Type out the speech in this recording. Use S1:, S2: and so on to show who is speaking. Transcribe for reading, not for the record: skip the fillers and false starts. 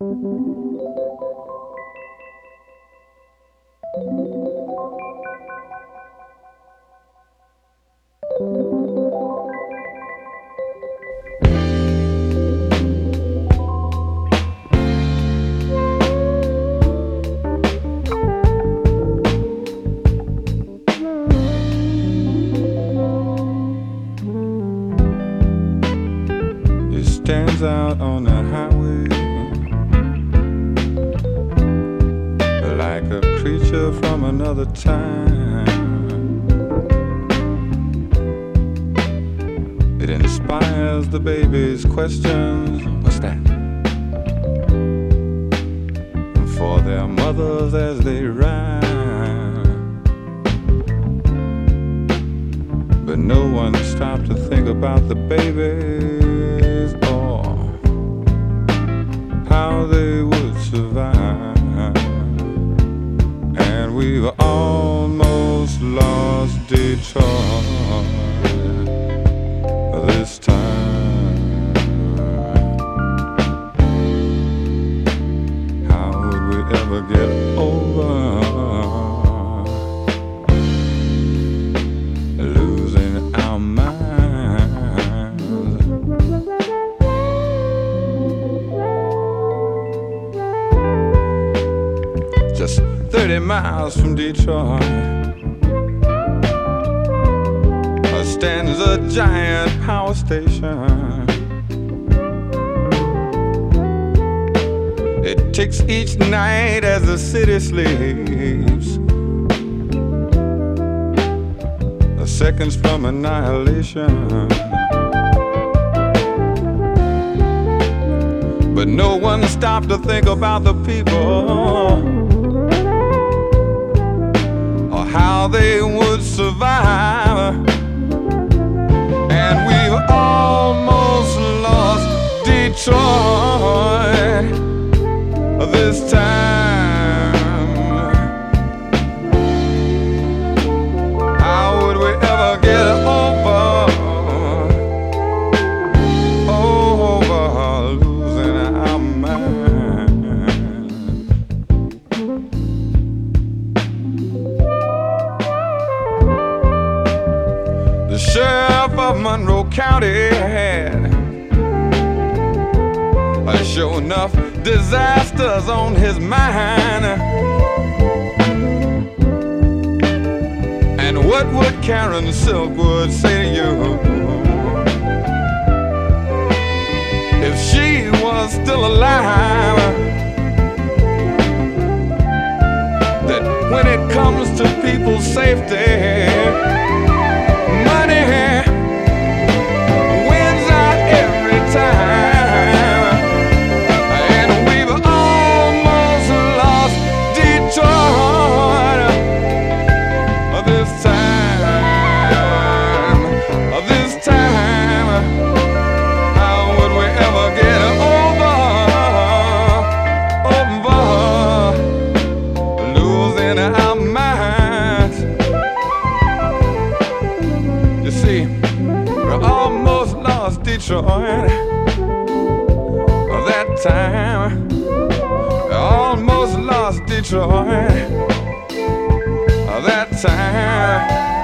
S1: It stands out on the highway like a creature from another time. It inspires the baby's questions. What's that? For their mothers as they ride. But no one stopped to think about the babies or how they would survive. And we've almost lost Detroit this time. How would we ever get over losing our minds? Just 30 miles from Detroit stands a giant power station. It ticks each night as the city sleeps. The seconds from annihilation. But no one stopped to think about the people or how they would survive. And we've almost lost Detroit this time. How would we ever get over losing our mind? The sheriff of Monroe County had sure enough disasters on his mind. And what would Karen Silkwood say to you if she was still alive? That when it comes to people's safety, money wins out every time. And we've almost lost Detroit this time. This time, how would we ever get over losing our minds? You see, we almost lost Detroit that time. We almost lost Detroit that time.